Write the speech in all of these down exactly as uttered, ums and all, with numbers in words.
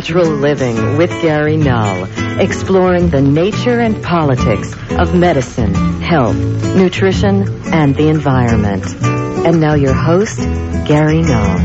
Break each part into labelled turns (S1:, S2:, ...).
S1: Natural Living with Gary Null, exploring the nature and politics of medicine, health, nutrition, and the environment. And now your host, Gary Null.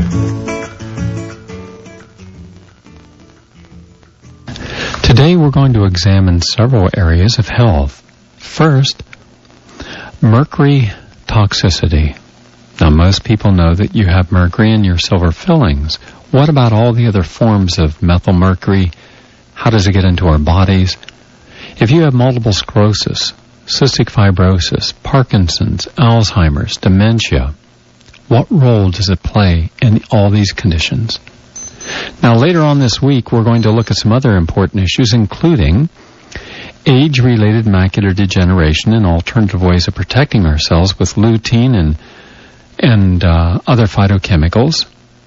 S2: Today we're going to examine several areas of health. First, mercury toxicity. Now, most people know that you have mercury in your silver fillings. What about all the other forms of methylmercury? How does it get into our bodies? If you have multiple sclerosis, cystic fibrosis, Parkinson's, Alzheimer's, dementia, what role does it play in all these conditions? Now, later on this week, we're going to look at some other important issues, including age-related macular degeneration and alternative ways of protecting ourselves with lutein and and uh, other phytochemicals,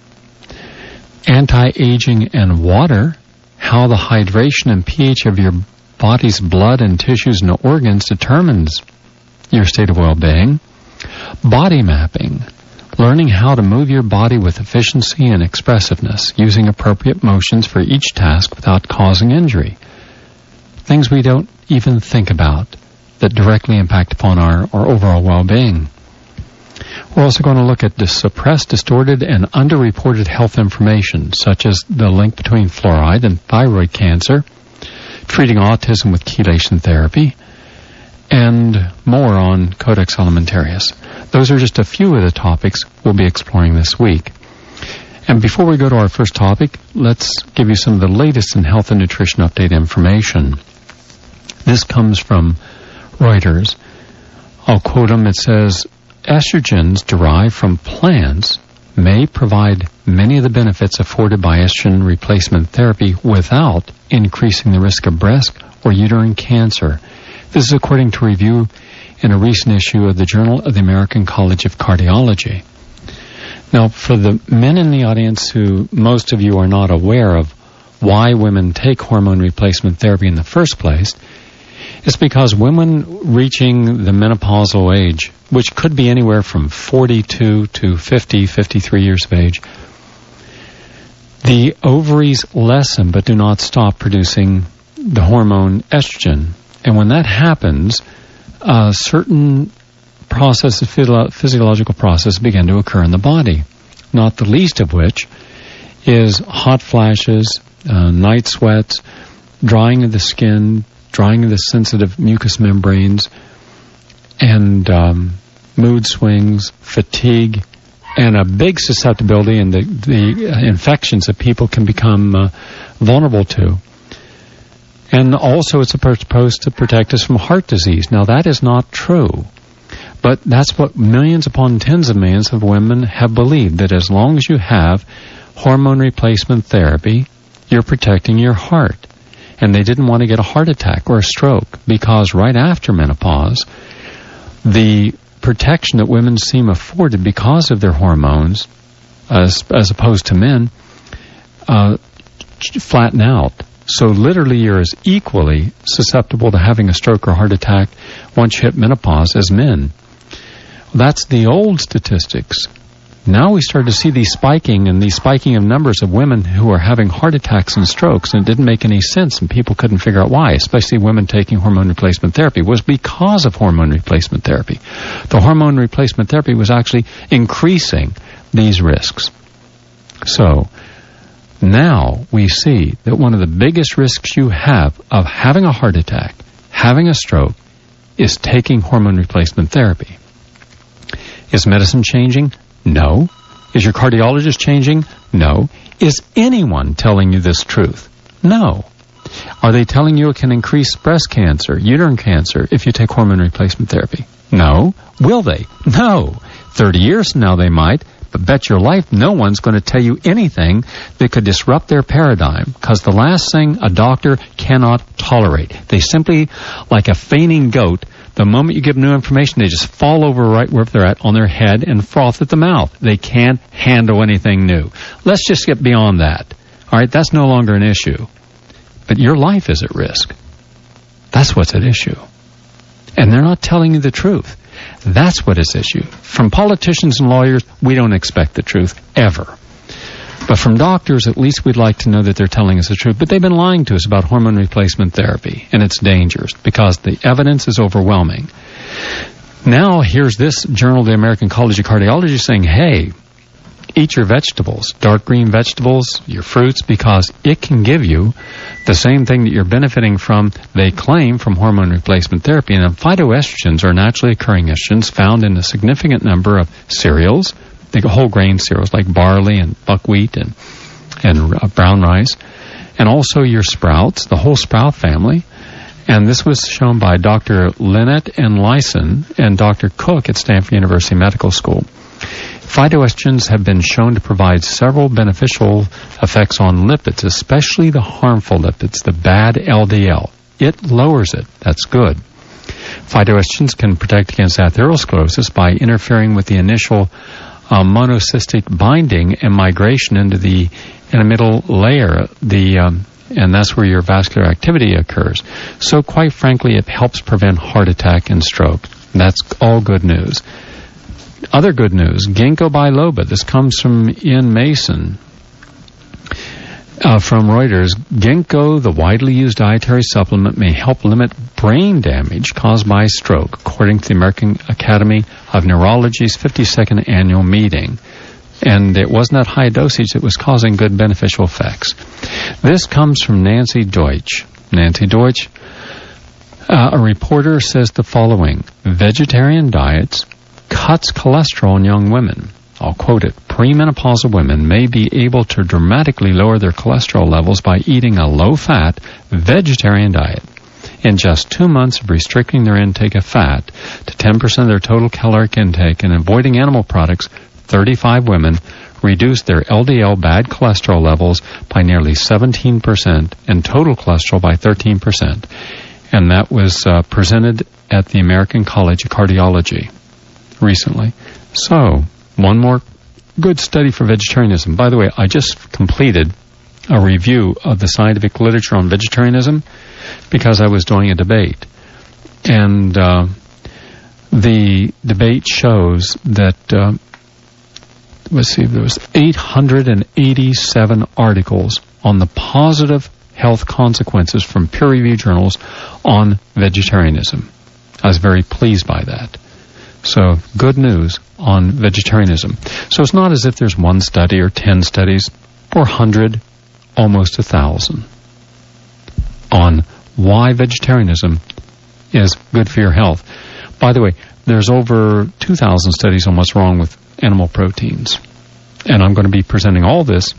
S2: anti-aging and water, how the hydration and pH of your body's blood and tissues and organs determines your state of well-being, body mapping, learning how to move your body with efficiency and expressiveness, using appropriate motions for each task without causing injury. Things we don't even think about that directly impact upon our, our overall well-being. We're also going to look at the suppressed, distorted, and underreported health information, such as the link between fluoride and thyroid cancer, treating autism with chelation therapy, and more on Codex Alimentarius. Those are just a few of the topics we'll be exploring this week. And before we go to our first topic, let's give you some of the latest in health and nutrition update information. This comes from Reuters. I'll quote them. It says, estrogens derived from plants may provide many of the benefits afforded by estrogen replacement therapy without increasing the risk of breast or uterine cancer. This is according to a review in a recent issue of the Journal of the American College of Cardiology. Now, for the men in the audience who most of you are not aware of why women take hormone replacement therapy in the first place, it's because women reaching the menopausal age, which could be anywhere from forty-two to fifty, fifty-three years of age, the ovaries lessen but do not stop producing the hormone estrogen. And when that happens, uh, certain processes, physiological processes begin to occur in the body, not the least of which is hot flashes, uh, night sweats, drying of the skin, drying of the sensitive mucous membranes, and um, mood swings, fatigue, and a big susceptibility in the, the infections that people can become uh, vulnerable to. And also it's supposed to protect us from heart disease. Now, that is not true. But that's what millions upon tens of millions of women have believed, that as long as you have hormone replacement therapy, you're protecting your heart. And they didn't want to get a heart attack or a stroke, because right after menopause, the protection that women seem afforded because of their hormones, as, as opposed to men, uh, flatten out. So literally you're as equally susceptible to having a stroke or heart attack once you hit menopause as men. That's the old statistics. Now we start to see these spiking and these spiking of numbers of women who are having heart attacks and strokes, and it didn't make any sense, and people couldn't figure out why, especially women taking hormone replacement therapy. It was because of hormone replacement therapy. The hormone replacement therapy was actually increasing these risks. So now we see that one of the biggest risks you have of having a heart attack, having a stroke, is taking hormone replacement therapy. Is medicine changing? No. Is your cardiologist changing? No. Is anyone telling you this truth? No. Are they telling you it can increase breast cancer, uterine cancer, if you take hormone replacement therapy? No. Will they? No. Thirty years from now they might, but bet your life no one's going to tell you anything that could disrupt their paradigm, because the last thing a doctor cannot tolerate. They simply, like a fainting goat, the moment you give them new information, they just fall over right where they're at on their head and froth at the mouth. They can't handle anything new. Let's just get beyond that. All right, that's no longer an issue. But your life is at risk. That's what's at issue. And they're not telling you the truth. That's what is issue. From politicians and lawyers, we don't expect the truth, ever. But from doctors, at least we'd like to know that they're telling us the truth. But they've been lying to us about hormone replacement therapy and its dangers because the evidence is overwhelming. Now, here's this Journal of the American College of Cardiology saying, hey, eat your vegetables, dark green vegetables, your fruits, because it can give you the same thing that you're benefiting from, they claim, from hormone replacement therapy. And phytoestrogens are naturally occurring estrogens found in a significant number of cereals, the whole grain cereals like barley and buckwheat and, and uh, brown rice, and also your sprouts, the whole sprout family. And this was shown by Doctor Lynette and Lyson and Doctor Cook at Stanford University Medical School. Phytoestrogens have been shown to provide several beneficial effects on lipids, especially the harmful lipids, the bad L D L. It lowers it. That's good. Phytoestrogens can protect against atherosclerosis by interfering with the initial uh, monocystic binding and migration into the intermiddle layer, the um, and that's where your vascular activity occurs. So quite frankly, it helps prevent heart attack and stroke. That's all good news. Other good news, ginkgo biloba. This comes from Ian Mason uh, from Reuters. Ginkgo, the widely used dietary supplement, may help limit brain damage caused by stroke, according to the American Academy of Neurology's fifty-second annual meeting. And it wasn't that high dosage that was causing good beneficial effects. This comes from Nancy Deutsch. Nancy Deutsch, uh, a reporter, says the following: vegetarian diets cuts cholesterol in young women. I'll quote it. Premenopausal women may be able to dramatically lower their cholesterol levels by eating a low-fat vegetarian diet. In just two months of restricting their intake of fat to ten percent of their total caloric intake and avoiding animal products, thirty-five women reduced their L D L bad cholesterol levels by nearly seventeen percent and total cholesterol by thirteen percent. And that was uh, presented at the American College of Cardiology recently. So, one more good study for vegetarianism. By the way, I just completed a review of the scientific literature on vegetarianism because I was doing a debate. And uh, the debate shows that, uh, let's see, there was eight hundred eighty-seven articles on the positive health consequences from peer-reviewed journals on vegetarianism. I was very pleased by that. So, good news on vegetarianism. So it's not as if there's one study or ten studies or a hundred, almost a thousand, on why vegetarianism is good for your health. By the way, there's over two thousand studies on what's wrong with animal proteins. And I'm going to be presenting all this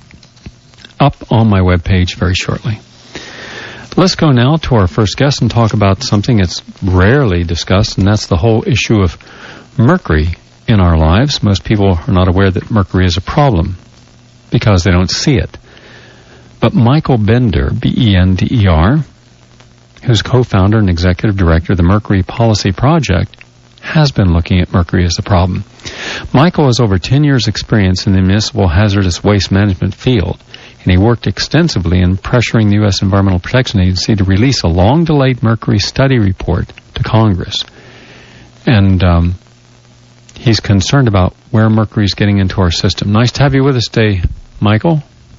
S2: up on my webpage very shortly. Let's go now to our first guest and talk about something that's rarely discussed, and that's the whole issue of mercury in our lives. Most people are not aware that mercury is a problem because they don't see it. But Michael Bender, B E N D E R, who's co-founder and executive director of the Mercury Policy Project, has been looking at mercury as a problem. Michael has over ten years' experience in the municipal hazardous waste management field, and he worked extensively in pressuring the U S Environmental Protection Agency to release a long-delayed mercury study report to Congress. And um, he's concerned about where mercury is getting into our system. Nice to have you with us today, Michael.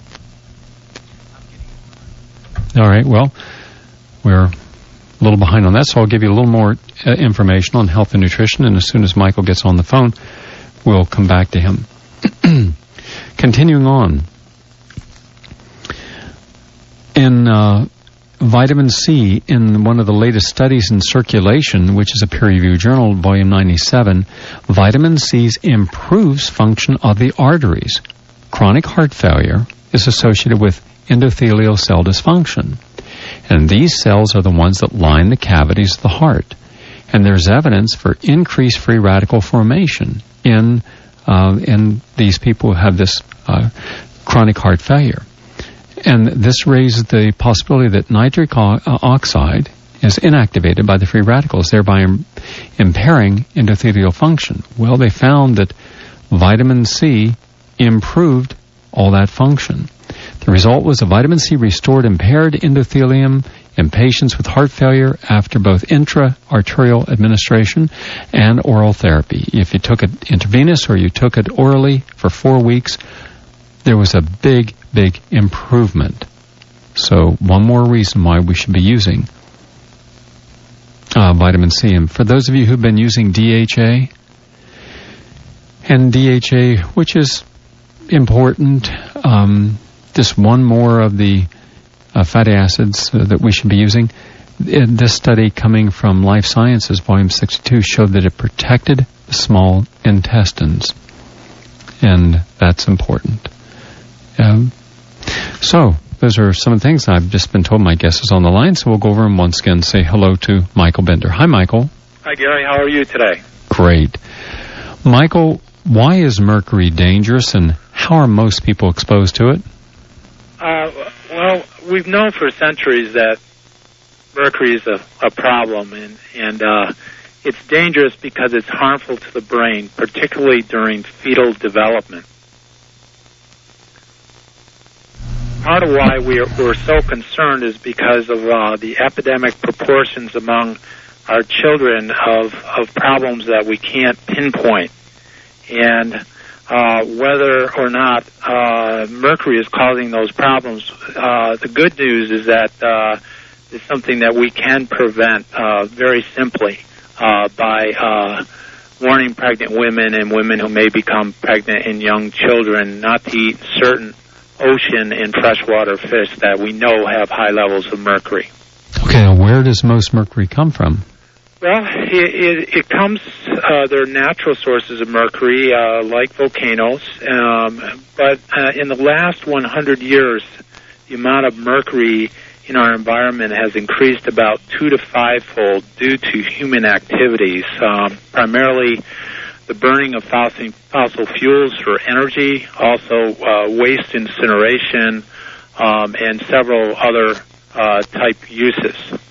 S2: All right, well, we're a little behind on that, so I'll give you a little more uh, information on health and nutrition, and as soon as Michael gets on the phone, we'll come back to him. Continuing on. In uh, vitamin C, in one of the latest studies in Circulation, which is a peer-reviewed journal, volume ninety-seven, vitamin C improves function of the arteries. Chronic heart failure is associated with endothelial cell dysfunction. And these cells are the ones that line the cavities of the heart. And there's evidence for increased free radical formation in, uh, in these people who have this uh, chronic heart failure. And this raises the possibility that nitric o- oxide is inactivated by the free radicals, thereby im- impairing endothelial function. Well, they found that vitamin C improved all that function. The result was a vitamin C restored impaired endothelium in patients with heart failure after both intra-arterial administration and oral therapy. If you took it intravenous or you took it orally for four weeks, there was a big, big improvement. So one more reason why we should be using uh, vitamin C. And for those of you who've been using D H A, and D H A, which is important, um, just one more of the uh, fatty acids uh, that we should be using. In this study coming from Life Sciences, volume sixty-two, showed that it protected the small intestines. And that's important. Um, so, those are some of the things I've just been told. My guest is on the line, so we'll go over and once again say hello to Michael Bender. Hi, Michael.
S3: Hi, Gary. How are you today?
S2: Great. Michael, why is mercury dangerous, and how are most people exposed to it?
S3: Uh, well, we've known for centuries that mercury is a, a problem, and, and uh, it's dangerous because it's harmful to the brain, particularly during fetal development. Part of why we're, we're so concerned is because of uh, the epidemic proportions among our children of, of problems that we can't pinpoint. And uh, whether or not uh, mercury is causing those problems, uh, the good news is that uh, it's something that we can prevent uh, very simply uh, by uh, warning pregnant women and women who may become pregnant and young children not to eat certain ocean and freshwater fish that we know have high levels of mercury.
S2: Okay, now where does most mercury come from?
S3: Well, it, it, it comes, uh, there are natural sources of mercury, uh, like volcanoes, um, but uh, in the last one hundred years, the amount of mercury in our environment has increased about two to five-fold due to human activities, um, primarily the burning of fossil, fossil fuels for energy, also uh, waste incineration, um, and several other uh, type uses.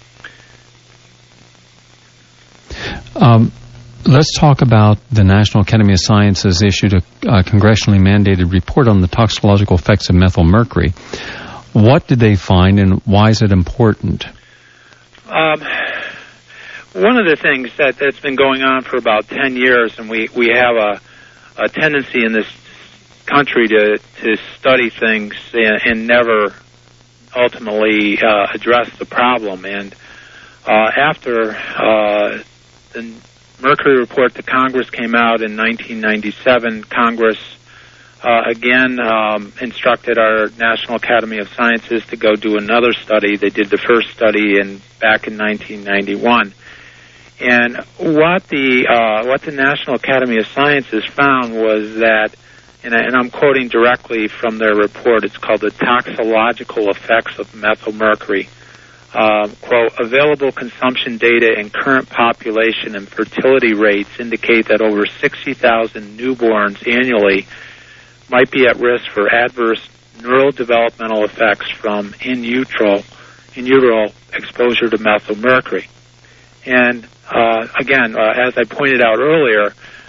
S2: Um, let's talk about the National Academy of Sciences issued a uh, congressionally mandated report on the toxicological effects of methyl mercury. What did they find, and why is it important?
S3: Um, one of the things that, that's been going on for about ten years, and we, we have a, a tendency in this country to, to study things and, and never ultimately uh, address the problem. And uh, after uh, the Mercury report to Congress came out in nineteen ninety-seven, Congress Uh, again, um, instructed our National Academy of Sciences to go do another study. They did the first study in back in nineteen ninety-one, and what the uh, what the National Academy of Sciences found was that, and, I, and I'm quoting directly from their report. It's called the Toxicological Effects of Methyl Mercury. Uh, quote, available consumption data and current population and fertility rates indicate that over sixty thousand newborns annually might be at risk for adverse neurodevelopmental effects from in utero, in utero exposure to methyl mercury. And uh, again, uh, as I pointed out earlier,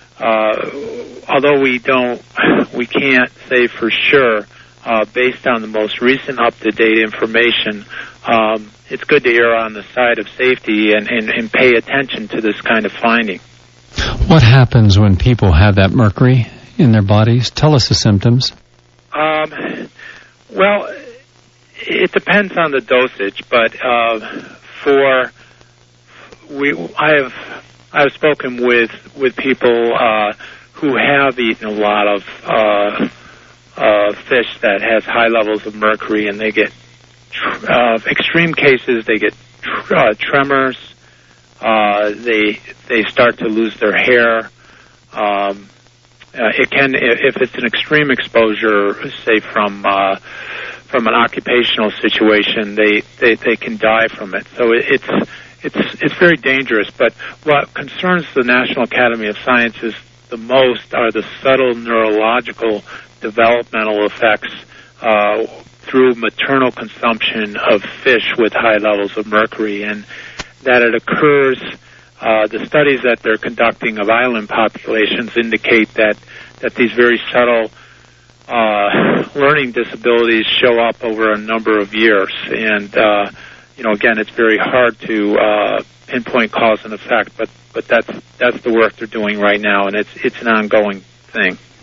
S3: uh, although we don't, we can't say for sure, uh, based on the most recent up-to-date information, um, it's good to err on the side of safety and, and, and pay attention to this kind of finding.
S2: What happens when people have that mercury in their bodies? Tell us the symptoms.
S3: Um, well, it depends on the dosage, but uh, for we, I have I've spoken with with people uh, who have eaten a lot of uh, uh, fish that has high levels of mercury, and they get tr- uh, extreme cases. They get tr- uh, tremors. Uh, they they start to lose their hair. Um, Uh, it can, if it's an extreme exposure, say from uh, from an occupational situation, they, they, they can die from it. So it, it's it's it's very dangerous. But what concerns the National Academy of Sciences the most are the subtle neurological developmental effects uh, through maternal consumption of fish with high levels of mercury, and that it occurs. Uh, the studies that they're conducting of island populations indicate that, that these very subtle uh, learning disabilities show up over a number of years. And, uh, you know, again, it's very hard to uh, pinpoint cause and effect, but, but that's that's the work they're doing right now, and it's it's an ongoing thing.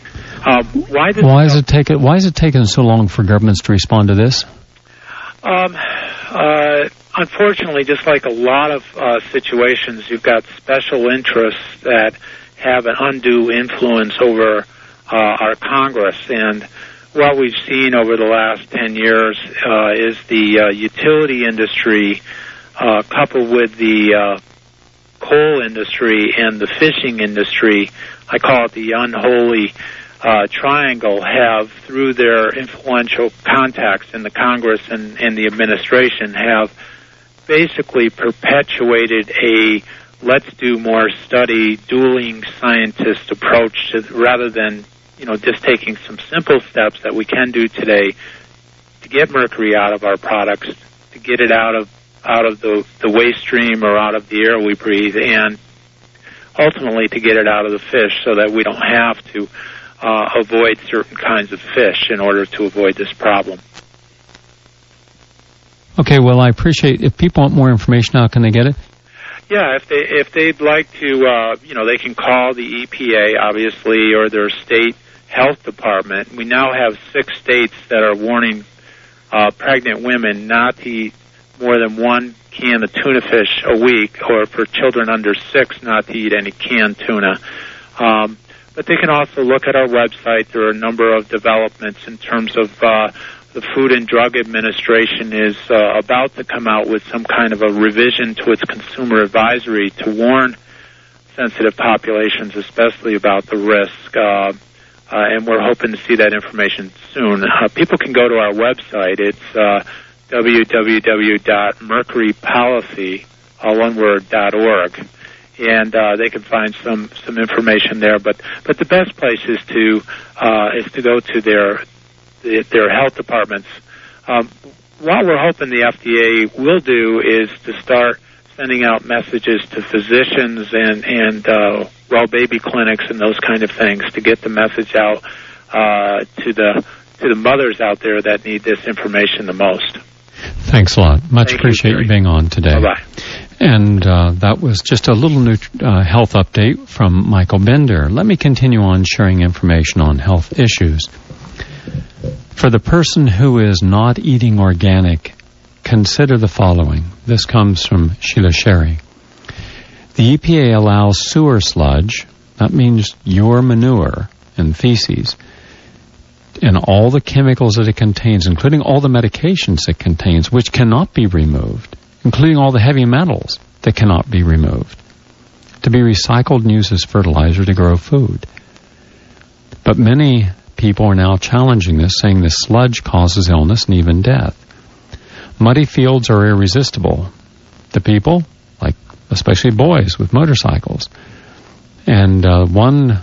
S3: Um, why, does
S2: why is it taken? Why is it taking so long for governments to respond to this?
S3: Um, uh, unfortunately, just like a lot of uh, situations, you've got special interests that have an undue influence over uh, our Congress. And what we've seen over the last ten years uh, is the uh, utility industry uh, coupled with the uh, coal industry and the fishing industry, I call it the unholy uh, triangle, have, through their influential contacts in the Congress and, and the administration, have basically perpetuated a let's do more study, dueling scientist approach to, rather than, you know, just taking some simple steps that we can do today to get mercury out of our products, to get it out of out of the, the waste stream or out of the air we breathe, and ultimately to get it out of the fish so that we don't have to uh, avoid certain kinds of fish in order to avoid this problem.
S2: Okay, well, I appreciate, if people want more information, how can they get it?
S3: Yeah, if they if they'd like to, uh, you know, they can call the E P A, obviously, or their state health department. We now have six states that are warning uh, pregnant women not to eat more than one can of tuna fish a week, or for children under six not to eat any canned tuna. Um, but they can also look at our website. There are a number of developments in terms of uh, the Food and Drug Administration is uh, about to come out with some kind of a revision to its consumer advisory to warn sensitive populations, especially about the risk. Uh, uh, and we're hoping to see that information soon. Uh, people can go to our website. It's uh, w w w dot mercury policy, all one word, dot org. And uh, they can find some, some information there. But, but the best place is to uh, is to go to their their health departments. Um, what we're hoping the F D A will do is to start sending out messages to physicians and, and uh, well baby clinics and those kind of things to get the message out uh, to the to the mothers out there that need this information the most.
S2: Thanks a lot. Much
S3: Thank
S2: appreciate you, you being on today.
S3: Bye-bye.
S2: And uh, that was just a little new uh, health update from Michael Bender. Let me continue on sharing information on health issues. For the person who is not eating organic, consider the following. This comes from Sheila Sherry. The E P A allows sewer sludge, that means your manure and feces, and all the chemicals that it contains, including all the medications it contains, which cannot be removed, including all the heavy metals that cannot be removed, to be recycled and used as fertilizer to grow food. But many people are now challenging this, saying this sludge causes illness and even death. Muddy fields are irresistible to people, like especially boys with motorcycles. And uh, one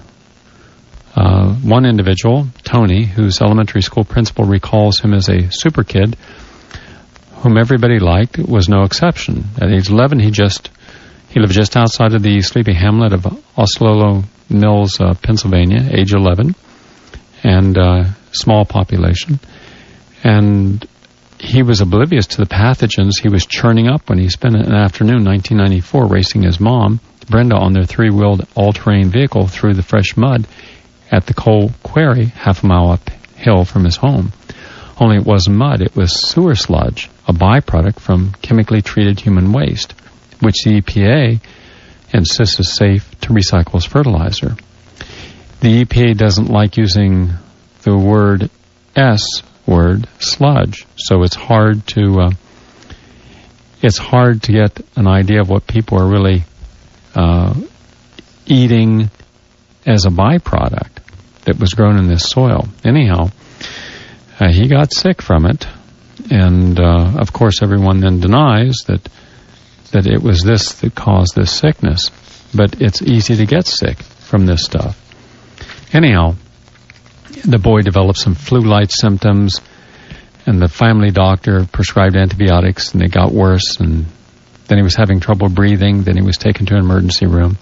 S2: uh, one individual, Tony, whose elementary school principal recalls him as a super kid, whom everybody liked, was no exception. At age eleven, he just he lived just outside of the sleepy hamlet of Oslolo Mills, uh, Pennsylvania, age eleven. And uh, small population, and he was oblivious to the pathogens he was churning up when he spent an afternoon, nineteen ninety-four, racing his mom, Brenda, on their three-wheeled all-terrain vehicle through the fresh mud at the coal quarry half a mile uphill from his home. Only it wasn't mud, it was sewer sludge, a byproduct from chemically treated human waste, which the E P A insists is safe to recycle as fertilizer. The E P A doesn't like using the word S word, sludge, so it's hard to uh, it's hard to get an idea of what people are really uh, eating as a byproduct that was grown in this soil. Anyhow, uh, he got sick from it, and uh, of course everyone then denies that that it was this that caused this sickness, but it's easy to get sick from this stuff. Anyhow, the boy developed some flu-like symptoms, and the family doctor prescribed antibiotics, and they got worse, and then he was having trouble breathing. Then he was taken to an emergency room,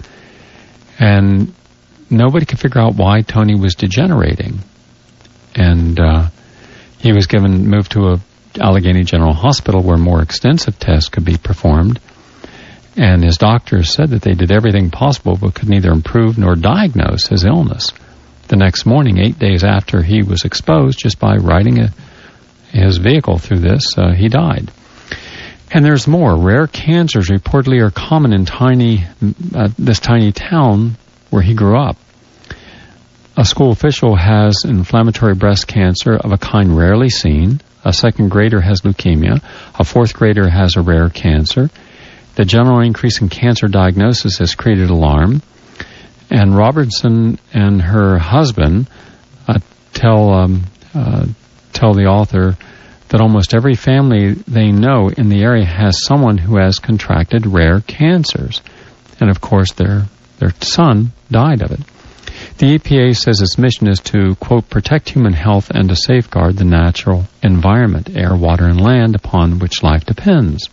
S2: and nobody could figure out why Tony was degenerating. And uh, he was given moved to a Allegheny General Hospital where more extensive tests could be performed, and his doctors said that they did everything possible but could neither improve nor diagnose his illness. The next morning, eight days after he was exposed, just by riding a, his vehicle through this, uh, he died. And there's more. Rare cancers reportedly are common in tiny, uh, this tiny town where he grew up. A school official has inflammatory breast cancer of a kind rarely seen. A second grader has leukemia. A fourth grader has a rare cancer. The general increase in cancer diagnosis has created alarm. And Robertson and her husband uh, tell um, uh, tell the author that almost every family they know in the area has someone who has contracted rare cancers. And of course, their their son died of it. The E P A says its mission is to, quote, protect human health and to safeguard the natural environment, air, water, and land upon which life depends.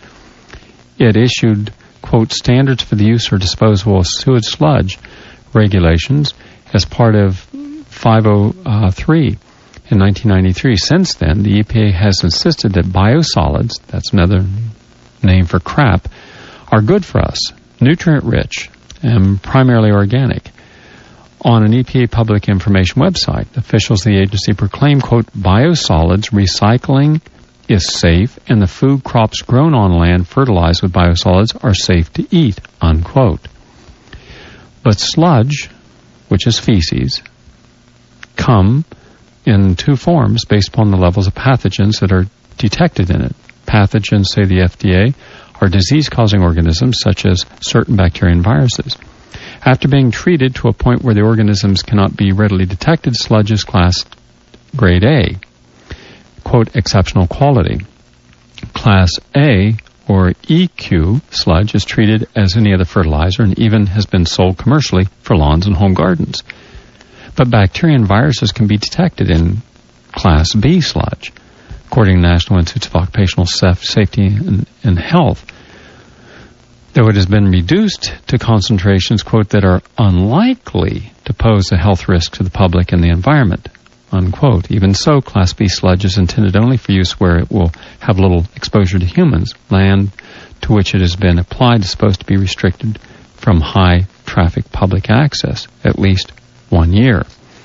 S2: It issued, quote, standards for the use or disposal of sewage sludge regulations as part of five oh three in nineteen ninety-three. Since then, the E P A has insisted that biosolids, that's another name for crap, are good for us, nutrient-rich, and primarily organic. On an E P A public information website, officials of the agency proclaim, quote, biosolids recycling is safe and the food crops grown on land fertilized with biosolids are safe to eat, unquote. But sludge, which is feces, come in two forms based upon the levels of pathogens that are detected in it. Pathogens, say the F D A, are disease-causing organisms such as certain bacteria and viruses. After being treated to a point where the organisms cannot be readily detected, sludge is classed grade A, quote, exceptional quality. Class A, or E Q, sludge is treated as any other fertilizer and even has been sold commercially for lawns and home gardens. But bacteria and viruses can be detected in Class B sludge, according to the National Institute of Occupational Safety and, and Health. Though it has been reduced to concentrations, quote, that are unlikely to pose a health risk to the public and the environment, unquote. Even so, Class B sludge is intended only for use where it will have little exposure to humans. Land to which it has been applied is supposed to be restricted from high-traffic public access, at least one year.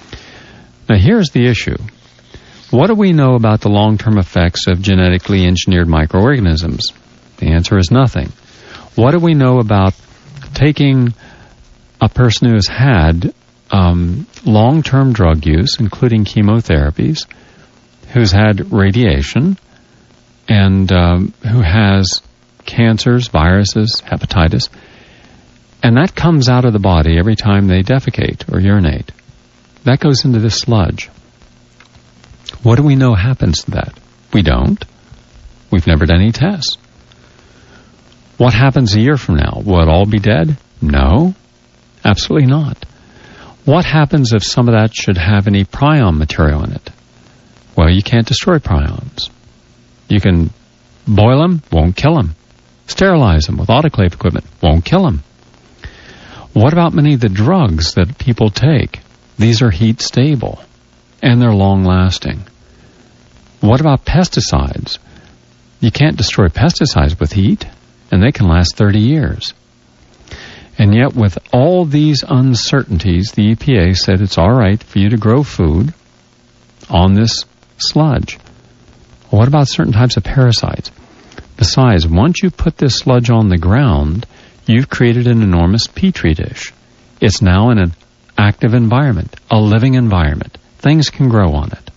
S2: Now, here's the issue. What do we know about the long-term effects of genetically engineered microorganisms? The answer is nothing. What do we know about taking a person who has had um, long-term drug use, including chemotherapies, who's had radiation, and um, who has cancers, viruses, hepatitis, and that comes out of the body every time they defecate or urinate? That goes into the sludge. What do we know happens to that? We don't. We've never done any tests. What happens a year from now? Will it all be dead? No, absolutely not. What happens if some of that should have any prion material in it? Well, you can't destroy prions. You can boil them, won't kill them. Sterilize them with autoclave equipment, won't kill them. What about many of the drugs that people take? These are heat stable, and they're long-lasting. What about pesticides? You can't destroy pesticides with heat, and they can last thirty years. And yet, with all these uncertainties, the E P A said it's all right for you to grow food on this sludge. What about certain types of parasites? Besides, once you put this sludge on the ground, you've created an enormous petri dish. It's now in an active environment, a living environment. Things can grow on it.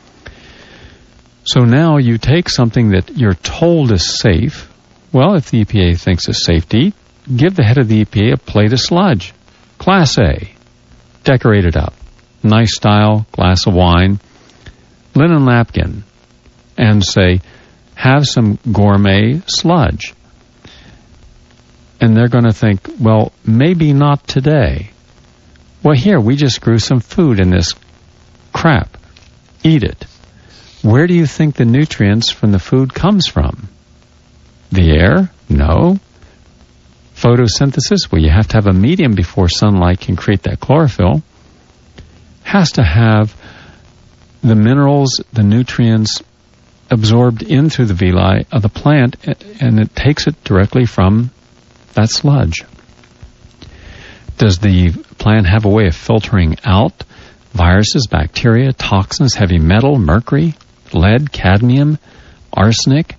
S2: So now you take something that you're told is safe. Well, if the E P A thinks it's safe to eat, give the head of the E P A a plate of sludge. Class A. Decorate it up. Nice style, glass of wine, linen napkin, and say, have some gourmet sludge. And they're going to think, well, maybe not today. Well, here, we just grew some food in this crap. Eat it. Where do you think the nutrients from the food comes from? The air? No. Photosynthesis? Well, you have to have a medium before sunlight can create that chlorophyll. Has to have the minerals, the nutrients absorbed into the villi of the plant, and it takes it directly from that sludge. Does the plant have a way of filtering out viruses, bacteria, toxins, heavy metal, mercury, lead, cadmium, arsenic?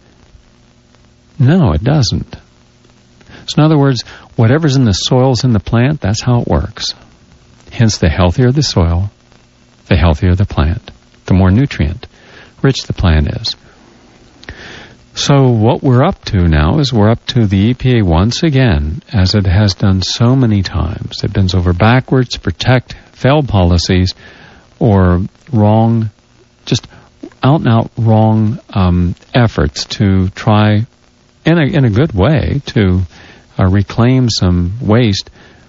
S2: No, it doesn't. So in other words, whatever's in the soil's in the plant, that's how it works. Hence, the healthier the soil, the healthier the plant, the more nutrient rich the plant is. So what we're up to now is we're up to the E P A once again, as it has done so many times. It bends over backwards to protect failed policies or wrong, just out-and-out wrong um, efforts to try, in a, in a good way, to uh, reclaim some waste.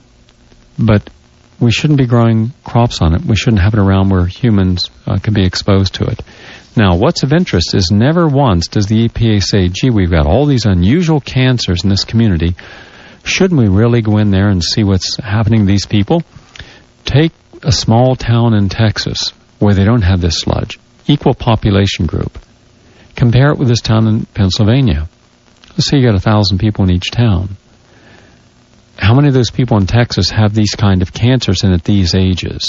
S2: But we shouldn't be growing crops on it. We shouldn't have it around where humans uh, can be exposed to it. Now, what's of interest is never once does the E P A say, gee, we've got all these unusual cancers in this community. Shouldn't we really go in there and see what's happening to these people? Take a small town in Texas where they don't have this sludge. Equal population group. Compare it with this town in Pennsylvania. Let's say you got a thousand people in each town. How many of those people in Texas have these kind of cancers in at these ages?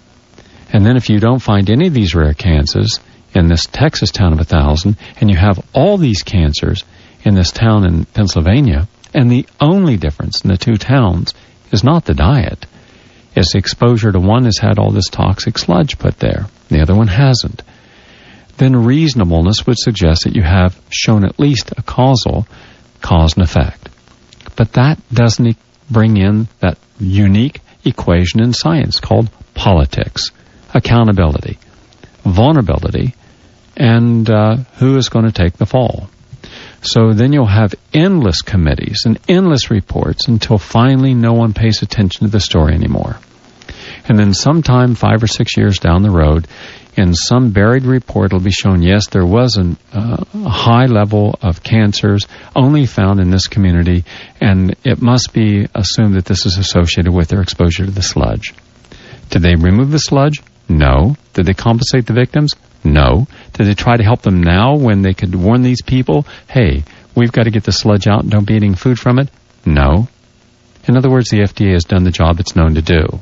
S2: And then if you don't find any of these rare cancers in this Texas town of a thousand, and you have all these cancers in this town in Pennsylvania, and the only difference in the two towns is not the diet, it's the exposure to one has had all this toxic sludge put there, the other one hasn't, then reasonableness would suggest that you have shown at least a causal cause and effect. But that doesn't bring in that unique equation in science called politics, accountability, vulnerability, and uh, who is going to take the fall. So then you'll have endless committees and endless reports until finally no one pays attention to the story anymore. And then sometime five or six years down the road, in some buried report, it'll be shown, yes, there was an, uh, a high level of cancers only found in this community, and it must be assumed that this is associated with their exposure to the sludge. Did they remove the sludge? No. Did they compensate the victims? No. Did they try to help them now when they could warn these people, hey, we've got to get the sludge out and don't be eating food from it? No. In other words, the F D A has done the job it's known to do.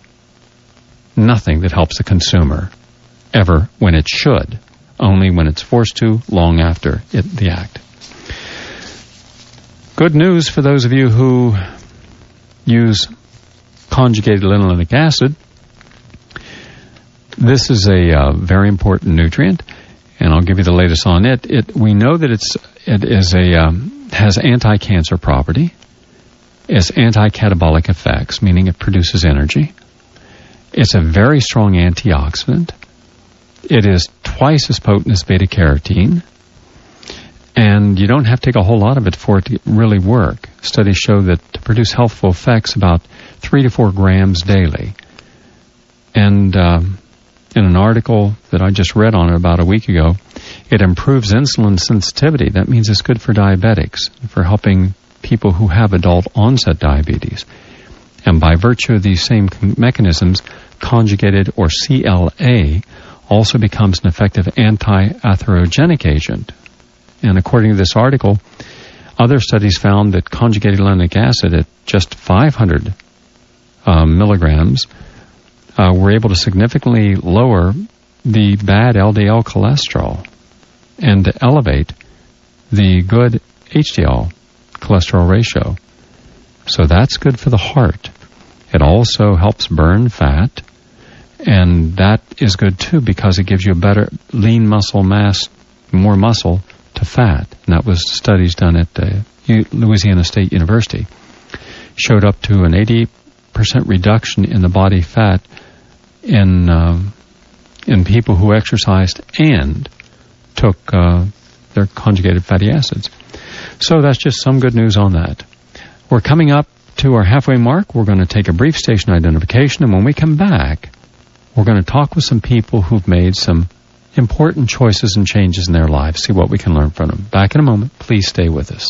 S2: Nothing that helps the consumer, ever when it should, only when it's forced to, long after it, the act. Good news for those of you who use conjugated linoleic acid. This is a uh, very important nutrient, and I'll give you the latest on it. It we know that it's it is a um, has anti-cancer property. It's anti-catabolic effects, meaning it produces energy. It's a very strong antioxidant. It is twice as potent as beta-carotene, and you don't have to take a whole lot of it for it to really work. Studies show that to produce healthful effects, about three to four grams daily. And um, in an article that I just read on it about a week ago, it improves insulin sensitivity. That means it's good for diabetics, for helping people who have adult onset diabetes. And by virtue of these same mechanisms, conjugated, or C L A, also becomes an effective anti-atherogenic agent. And according to this article, other studies found that conjugated linoleic acid at just five hundred um, milligrams uh, were able to significantly lower the bad L D L cholesterol and to elevate the good H D L cholesterol ratio. So that's good for the heart. It also helps burn fat, and that is good too because it gives you a better lean muscle mass, more muscle to fat. And that was studies done at uh, Louisiana State University. Showed up to an eighty percent reduction in the body fat in um, in people who exercised and took uh, their conjugated fatty acids. So that's just some good news on that. We're coming up to our halfway mark. We're going to take a brief station identification, and when we come back, we're going to talk with some people who've made some important choices and changes in their lives, see what we can learn from them. Back in a moment. Please stay with us.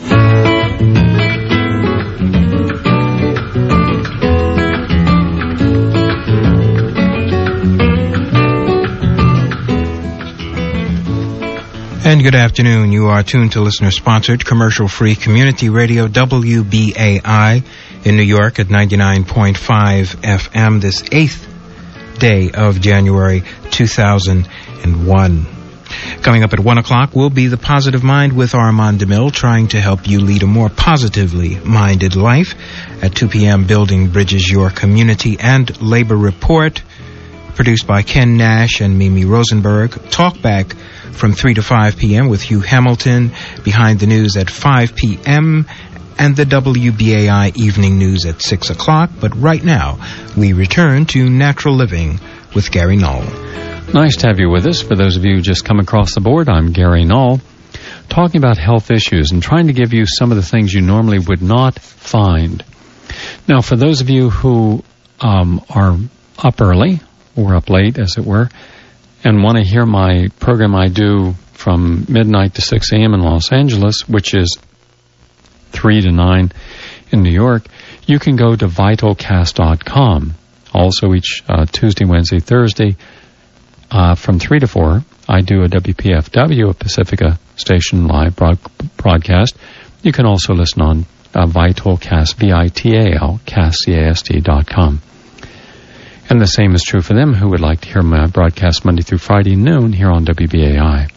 S4: And good afternoon. You are tuned to listener-sponsored, commercial-free community radio W B A I in New York at ninety-nine point five F M. This eighth day of January two thousand one. Coming up at one o'clock will be The Positive Mind with Armand DeMille, trying to help you lead a more positively minded life. At two p.m., Building Bridges, Your Community and Labor Report, produced by Ken Nash and Mimi Rosenberg. Talkback from three to five p.m. with Hugh Hamilton. Behind the News at five p.m. and the W B A I Evening News at six o'clock. But right now, we return to Natural Living with Gary Null.
S2: Nice to have you with us. For those of you who just come across the board, I'm Gary Null, talking about health issues and trying to give you some of the things you normally would not find. Now, for those of you who um, are up early, or up late, as it were, and want to hear my program I do from midnight to six a.m. in Los Angeles, which is three to nine in New York, you can go to vital cast dot com. Also, each uh, Tuesday, Wednesday, Thursday, uh, from three to four, I do a W P F W, a Pacifica station live broad- broadcast. You can also listen on uh, VitalCast, V I T A L, cast, C A S T dot com. And the same is true for them who would like to hear my broadcast Monday through Friday noon here on W B A I.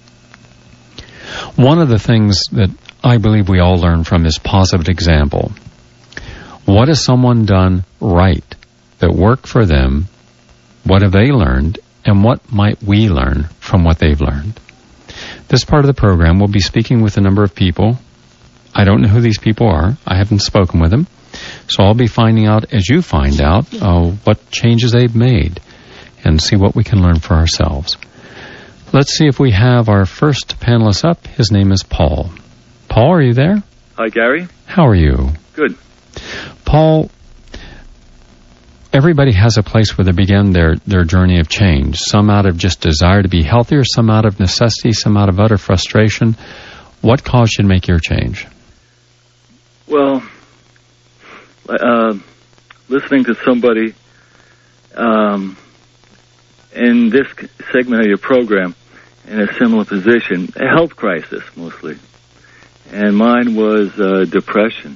S2: One of the things that I believe we all learn from is positive example. What has someone done right that worked for them? What have they learned? And what might we learn from what they've learned? This part of the program will be speaking with a number of people. I don't know who these people are. I haven't spoken with them. So I'll be finding out, as you find out, uh, what changes they've made and see what we can learn for ourselves. Let's see if we have our first panelist up. His name is Paul. Paul, are you there?
S5: Hi, Gary.
S2: How are you?
S5: Good.
S2: Paul, everybody has a place where they begin their, their journey of change. Some out of just desire to be healthier, some out of necessity, some out of utter frustration. What caused you to make your change?
S5: Well, uh, listening to somebody um, in this segment of your program in a similar position, a health crisis mostly, and mine was uh, depression.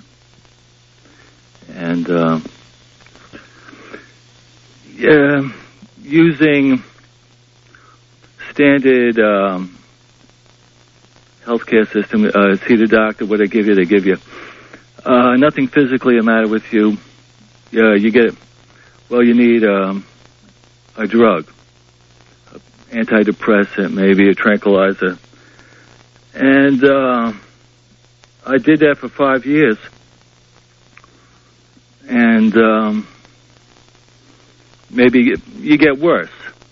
S5: And uh, yeah, using standard um, healthcare system, uh, see the doctor, what they give you, they give you. Uh, nothing physically the matter with you. Yeah, you get, well, you need um, a drug, an antidepressant, maybe a tranquilizer. And uh, I did that for five years. And um, maybe you get worse.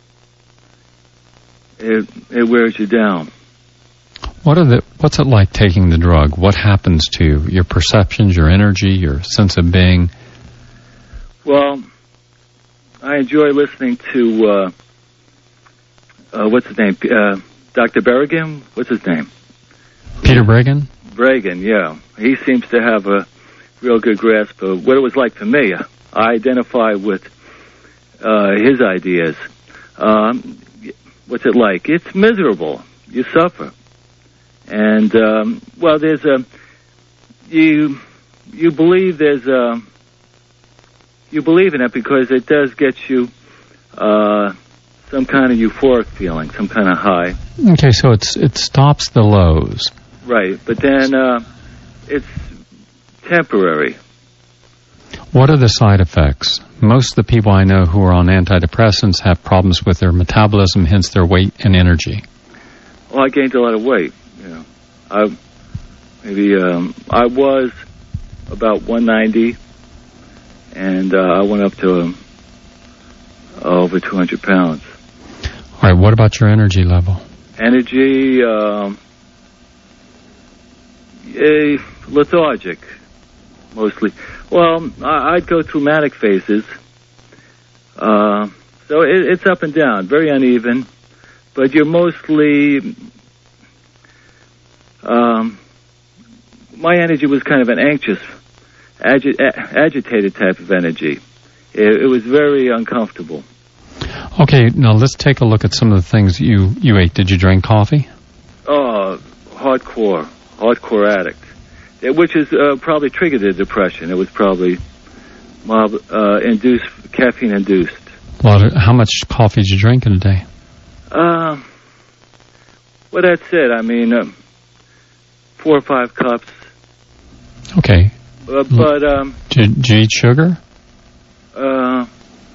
S5: It, it wears you down.
S2: What are the? What's it like taking the drug? What happens to you? Your perceptions, your energy, your sense of being?
S5: Well, I enjoy listening to, uh, uh, what's his name? Uh, Doctor Berrigan? What's his name?
S2: Peter Bregan?
S5: Bregan, yeah. He seems to have a real good grasp of what it was like for me. I identify with uh, his ideas. Um, what's it like? It's miserable. You suffer. And, um, well, there's a, you, you believe there's a, you believe in it because it does get you, uh, some kind of euphoric feeling, some kind of high.
S2: Okay, so it's, it stops the lows.
S5: Right, but then, uh, it's temporary.
S2: What are the side effects? Most of the people I know who are on antidepressants have problems with their metabolism, hence their weight and energy.
S5: Well, I gained a lot of weight. You know, I maybe um, I was about one ninety, and uh, I went up to um, over two hundred pounds.
S2: All right. What about your energy level?
S5: Energy, um, eh, lethargic, mostly. Well, I, I'd go through manic phases, uh, so it, it's up and down, very uneven. But you're mostly. Um, my energy was kind of an anxious, agi- a- agitated type of energy. It, it was very uncomfortable.
S2: Okay, now let's take a look at some of the things you, you ate. Did you drink coffee?
S5: Oh, hardcore, hardcore addict, it, which is uh, probably triggered the depression. It was probably mob, uh, induced, caffeine induced.
S2: A lot of, how much coffee did you drink in a day?
S5: Uh, well, that's it. I mean, uh, four or five cups.
S2: Okay.
S5: Uh, but, um...
S2: Did, did you eat sugar?
S5: Uh...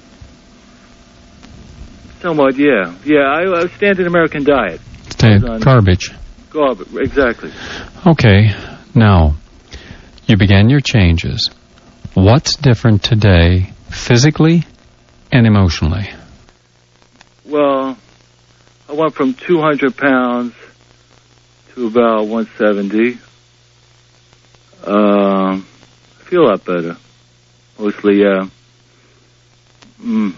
S5: Somewhat, yeah. Yeah, I, I standard American diet.
S2: Stand, garbage.
S5: Garbage, exactly.
S2: Okay. Now, you began your changes. What's different today, physically and emotionally?
S5: Well, I went from two hundred pounds to about one seventy. Uh, I feel a lot better. Mostly, uh, mm,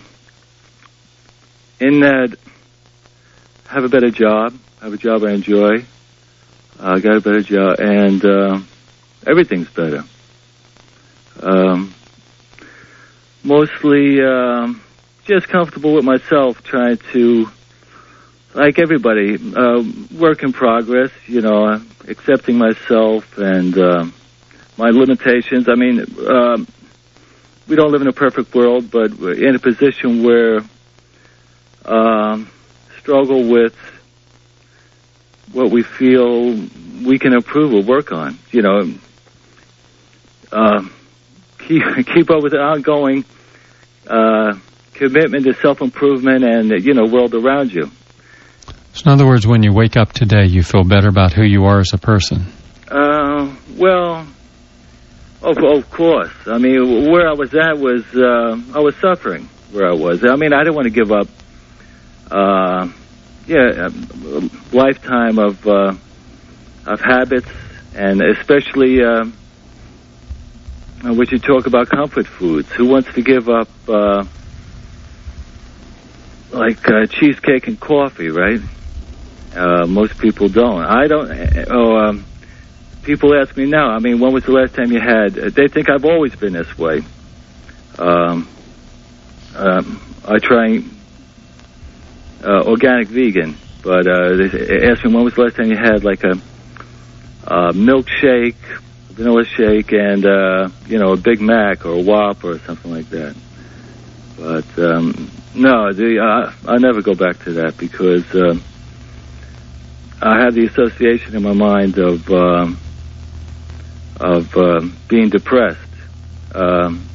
S5: in that, I have a better job. I have a job I enjoy. I uh, got a better job, and uh, everything's better. Um, mostly um, just comfortable with myself, trying to, like everybody, uh, work in progress, you know, accepting myself and uh, my limitations. I mean, uh, we don't live in a perfect world, but we're in a position where uh, struggle with what we feel we can improve or work on, you know. Uh, keep keep up with the ongoing uh, commitment to self-improvement and, you know, world around you.
S2: So in other words, when you wake up today, you feel better about who you are as a person?
S5: Uh, well, of, of course. I mean, where I was at was, uh, I was suffering where I was. I mean, I didn't want to give up, uh, yeah, a lifetime of, uh, of habits, and especially, uh, when you talk about comfort foods. Who wants to give up, uh, like, uh, cheesecake and coffee, right? Uh, most people don't. I don't, oh, um, people ask me now, I mean, when was the last time you had, they think I've always been this way. Um, um, I try uh, organic vegan, but uh, they ask me when was the last time you had, like, a, a milkshake, vanilla shake, and, uh, you know, a Big Mac or a Whopper or something like that. But, um, no, the, uh, I never go back to that because uh, I have the association in my mind of um, of uh, being depressed. Um,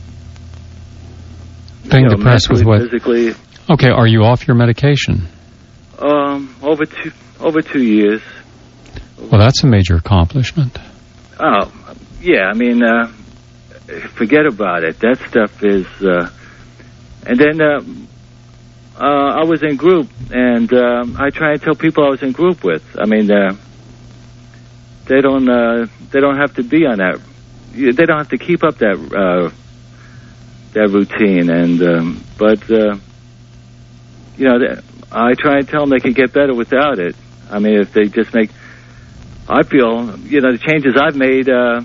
S2: being
S5: you know,
S2: depressed with what?
S5: Physically.
S2: Okay, are you off your medication?
S5: Um, over two over two years.
S2: Well, that's a major accomplishment.
S5: Oh, yeah, I mean, uh, forget about it. That stuff is... Uh, and then uh, uh, I was in group, and uh, I try and tell people I was in group with. I mean, uh, they don't uh, they don't have to be on that. They don't have to keep up that uh, that routine. And um, but uh, you know, they, I try and tell them they can get better without it. I mean, if they just make... I feel, you know, the changes I've made, uh,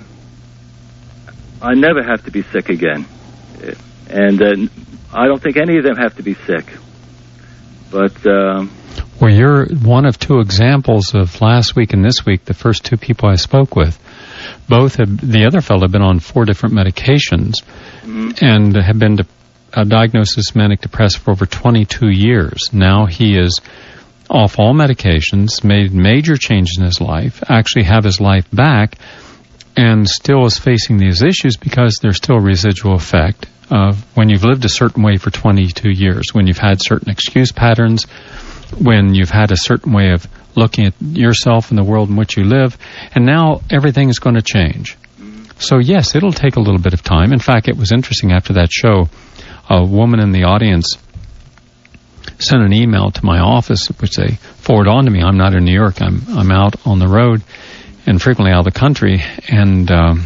S5: I never have to be sick again. And uh, I don't think any of them have to be sick. But... Uh,
S2: well, you're one of two examples of last week and this week, the first two people I spoke with. Both have, the other fellow had been on four different medications mm-hmm. and had been di- uh, diagnosed as manic depressive for over twenty-two years. Now he is off all medications, made major changes in his life, actually have his life back, and still is facing these issues because there's still a residual effect of when you've lived a certain way for twenty-two years, when you've had certain excuse patterns, when you've had a certain way of looking at yourself and the world in which you live, and now everything is going to change. So yes, it'll take a little bit of time. In fact, it was interesting after that show, a woman in the audience sent an email to my office, which they forward on to me. I'm not in New York. I'm I'm out on the road and frequently out of the country. And um,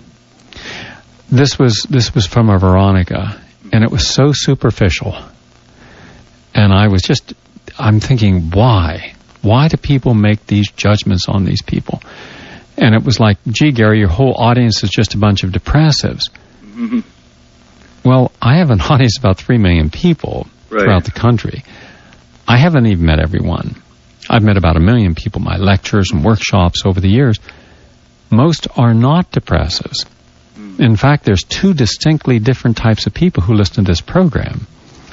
S2: this was this was from a Veronica, and it was so superficial. And I was just, I'm thinking, why? Why do people make these judgments on these people? And it was like, gee, Gary, your whole audience is just a bunch of depressives. Mm-hmm. Well, I have an audience of about three million people. Right. Throughout the country. I haven't even met everyone. I've met about a million people in my lectures and workshops over the years. Most are not depressives. Mm. In fact, there's two distinctly different types of people who listen to this program.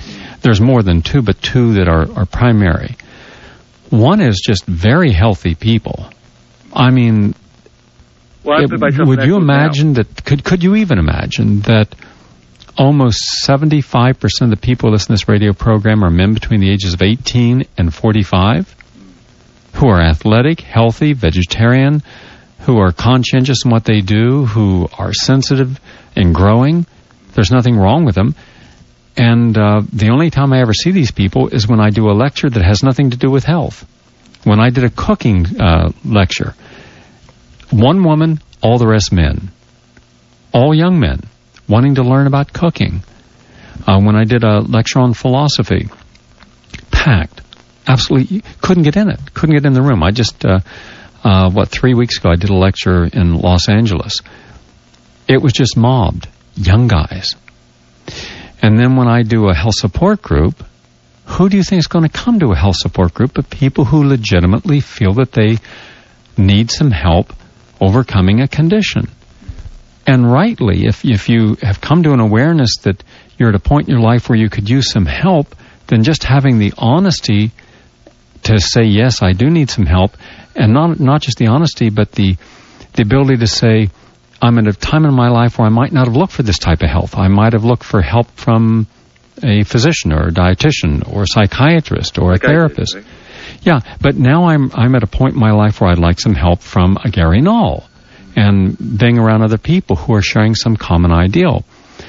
S2: there's more than two, but two that are, are primary. One is just very healthy people. I mean,
S5: well, I
S2: it,
S5: put myself
S2: would
S5: in
S2: you
S5: that
S2: imagine
S5: now.
S2: that, could, could you even imagine that almost seventy-five percent of the people who listen to this radio program are men between the ages of eighteen and forty-five who are athletic, healthy, vegetarian, who are conscientious in what they do, who are sensitive and growing. There's nothing wrong with them. And uh, the only time I ever see these people is when I do a lecture that has nothing to do with health. When I did a cooking uh, lecture, one woman, all the rest men. All young men wanting to learn about cooking. Uh, when I did a lecture on philosophy, packed. Absolutely couldn't get in it. Couldn't get in the room. I just, uh, uh, what, three weeks ago I did a lecture in Los Angeles. It was just mobbed. Young guys. And then when I do a health support group, who do you think is going to come to a health support group but people who legitimately feel that they need some help overcoming a condition? And rightly, if if you have come to an awareness that you're at a point in your life where you could use some help, then just having the honesty to say, yes, I do need some help, and not not just the honesty, but the the ability to say, I'm at a time in my life where I might not have looked for this type of help. I might have looked for help from a physician or a dietitian or a psychiatrist or a therapist. Right? Yeah, but now I'm I'm at a point in my life where I'd like some help from a Gary Null and being around other people who are sharing some common ideal.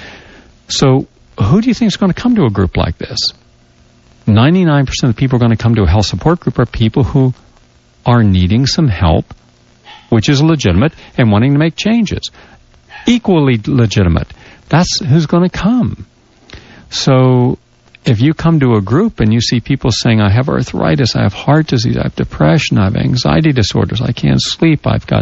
S2: So who do you think is going to come to a group like this? ninety-nine percent of the people who are going to come to a health support group are people who are needing some help, which is legitimate, and wanting to make changes. Equally legitimate. That's who's going to come. So if you come to a group and you see people saying, I have arthritis, I have heart disease, I have depression, I have anxiety disorders, I can't sleep, I've got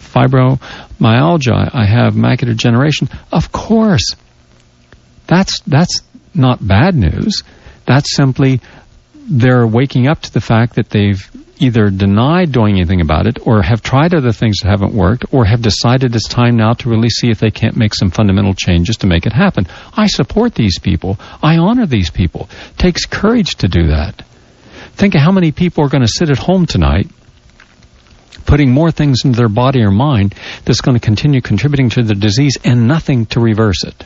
S2: fibromyalgia, I have macular degeneration, of course. That's, that's not bad news. That's simply they're waking up to the fact that they've either denied doing anything about it or have tried other things that haven't worked or have decided it's time now to really see if they can't make some fundamental changes to make it happen. I support these people. I honor these people. It takes courage to do that. Think of how many people are going to sit at home tonight putting more things into their body or mind that's going to continue contributing to the disease and nothing to reverse it.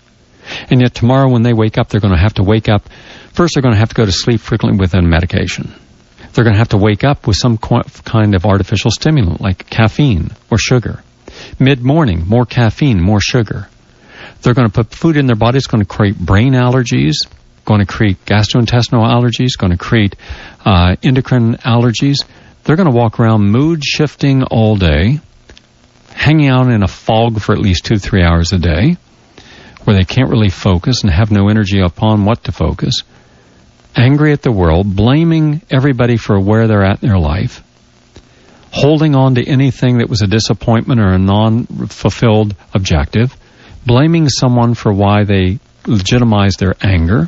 S2: And yet tomorrow when they wake up, they're going to have to wake up. First, they're going to have to go to sleep frequently with a medication. They're going to have to wake up with some kind of artificial stimulant like caffeine or sugar. Mid-morning, more caffeine, more sugar. They're going to put food in their body. It's going to create brain allergies, going to create gastrointestinal allergies, going to create uh, endocrine allergies. They're going to walk around mood shifting all day, hanging out in a fog for at least two, three hours a day, where they can't really focus and have no energy upon what to focus. Angry at the world, blaming everybody for where they're at in their life, holding on to anything that was a disappointment or a non-fulfilled objective, blaming someone for why they legitimize their anger,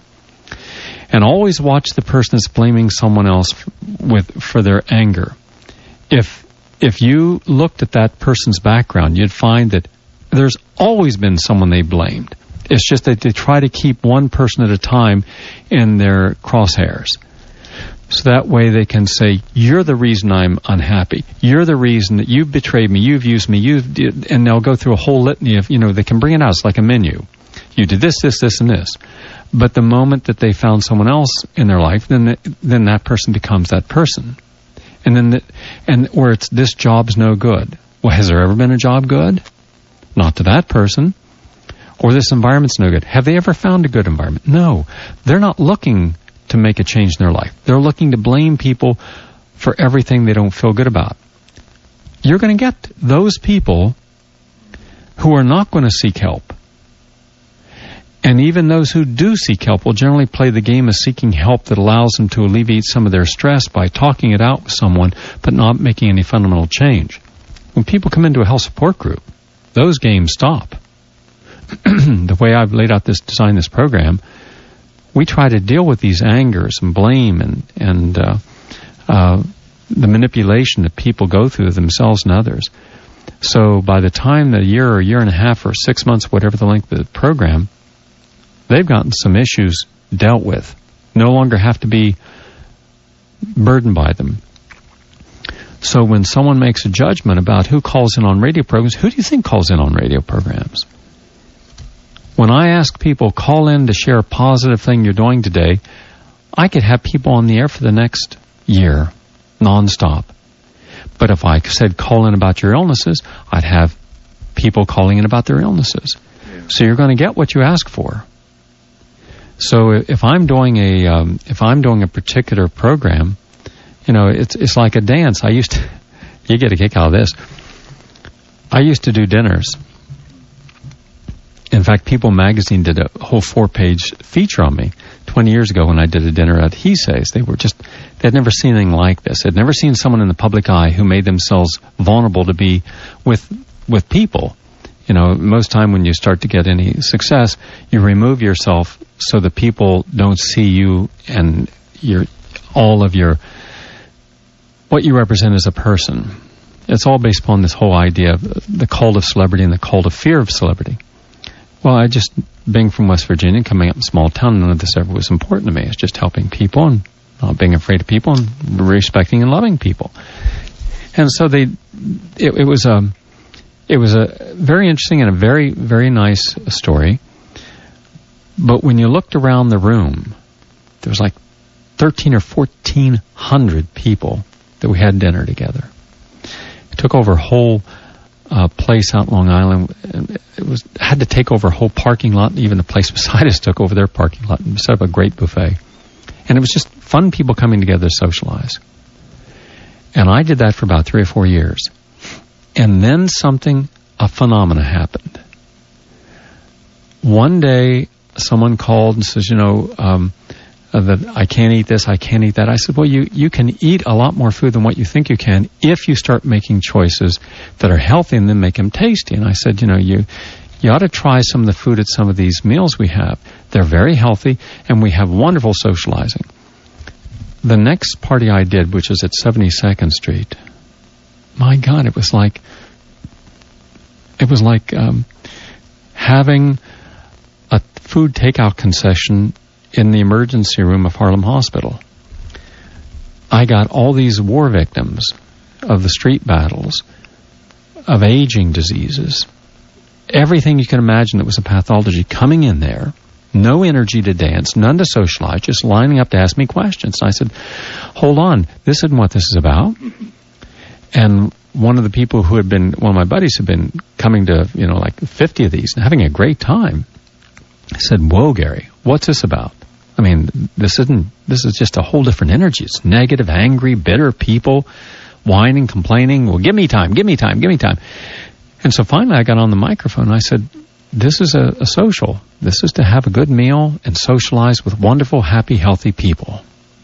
S2: and always watch the person that's blaming someone else with for their anger. If if you looked at that person's background, you'd find that there's always been someone they blamed. It's just that they try to keep one person at a time in their crosshairs. So that way they can say, you're the reason I'm unhappy. You're the reason that you've betrayed me, you've used me, you've did, and they'll go through a whole litany of, you know, they can bring it out. It's like a menu. You did this, this, this, and this. But the moment that they found someone else in their life, then the, then that person becomes that person. And then the, and where it's, this job's no good. Well, has there ever been a job good? Not to that person. Or this environment's no good. Have they ever found a good environment? No. They're not looking to make a change in their life. They're looking to blame people for everything they don't feel good about. You're going to get those people who are not going to seek help. And even those who do seek help will generally play the game of seeking help that allows them to alleviate some of their stress by talking it out with someone, but not making any fundamental change. When people come into a health support group, those games stop. The way I've laid out this, designed this program, we try to deal with these angers and blame and, and uh, uh, the manipulation that people go through themselves and others. So by the time the year or year and a half or six months, whatever the length of the program, they've gotten some issues dealt with. no longer have to be burdened by them. So when someone makes a judgment about who calls in on radio programs, who do you think calls in on radio programs? When I ask people, call in to share a positive thing you're doing today, I could have people on the air for the next year, nonstop. But if I said, call in about your illnesses, I'd have people calling in about their illnesses. Yeah. So you're going to get what you ask for. So if I'm doing a um, if I'm doing a particular program, you know, it's it's like a dance. I used to, you get a kick out of this. I used to do dinners. In fact, People Magazine did a whole four-page feature on me twenty years ago when I did a dinner at He Says. They were just, they'd never seen anything like this. They'd never seen someone in the public eye who made themselves vulnerable to be with with people. You know, most time when you start to get any success, you remove yourself so that people don't see you and your all of your, what you represent as a person. It's all based upon this whole idea of the cult of celebrity and the cult of fear of celebrity. Well, I just, being from West Virginia, coming up in a small town, none of this ever was important to me. It's just helping people and not being afraid of people and respecting and loving people. And so they, it, it was a, it was a very interesting and a very, very nice story. But when you looked around the room, there was like thirteen or fourteen hundred people that we had dinner together. It took over a whole uh, place out Long Island. It was had to take over a whole parking lot. Even the place beside us took over their parking lot and set up a great buffet. And it was just fun people coming together to socialize. And I did that for about three or four years. And then something, a phenomena happened. One day, someone called and says, you know, um, uh, that I can't eat this, I can't eat that. I said, well, you, you can eat a lot more food than what you think you can if you start making choices that are healthy and then make them tasty. And I said, you know, you, you ought to try some of the food at some of these meals we have. They're very healthy, and we have wonderful socializing. The next party I did, which was at seventy-second Street, my God, it was like, it was like um, having a food takeout concession in the emergency room of Harlem Hospital. I got all these war victims of the street battles, of aging diseases, everything you can imagine that was a pathology coming in there, no energy to dance, none to socialize, just lining up to ask me questions. And I said, hold on, this isn't what this is about. And one of the people who had been, one of my buddies had been coming to, you know, like fifty of these and having a great time, said, whoa, Gary, what's this about? I mean, this isn't, this is just a whole different energy. It's negative, angry, bitter people, whining, complaining. Well, give me time, give me time, give me time. And so finally I got on the microphone and I said, this is a, a social. This is to have a good meal and socialize with wonderful, happy, healthy people.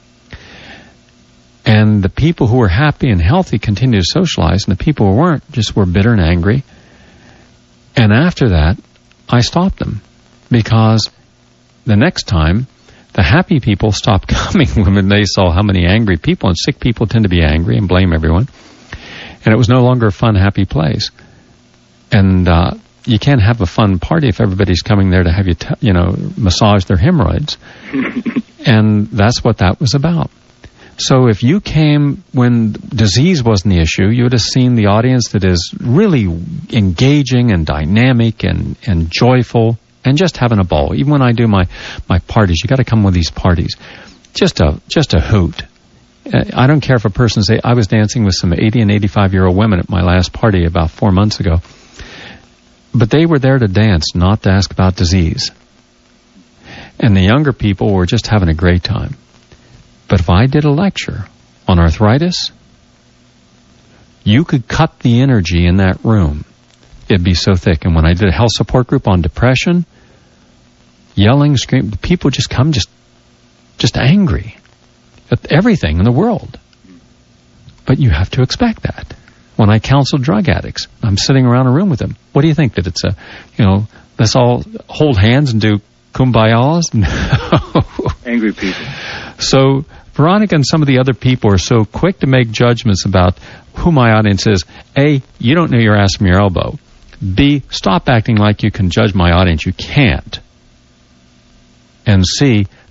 S2: And the people who were happy and healthy continued to socialize, and the people who weren't just were bitter and angry. And after that, I stopped them, because the next time, the happy people stopped coming when they saw how many angry people, and sick people tend to be angry and blame everyone. And it was no longer a fun, happy place. And uh, you can't have a fun party if everybody's coming there to have you, t- you know, massage their hemorrhoids. And that's what that was about. So if you came when disease wasn't the issue, you would have seen the audience that is really engaging and dynamic and, and joyful and just having a ball. Even when I do my, my parties, you got to come with these parties. Just a, just a hoot. I don't care if a person say, I was dancing with some eighty and eighty-five year old women at my last party about four months ago. But they were there to dance, not to ask about disease. And the younger people were just having a great time. But if I did a lecture on arthritis, you could cut the energy in that room. It'd be so thick. And when I did a health support group on depression, yelling, screaming, people just come just, just angry at everything in the world. But you have to expect that. When I counsel drug addicts, I'm sitting around a room with them. What do you think? That it's a, you know, let's all hold hands and do kumbayas? No.
S5: Angry people.
S2: So Veronica and some of the other people are so quick to make judgments about who my audience is. A, you don't know your ass from your elbow. B, stop acting like you can judge my audience. You can't. And C,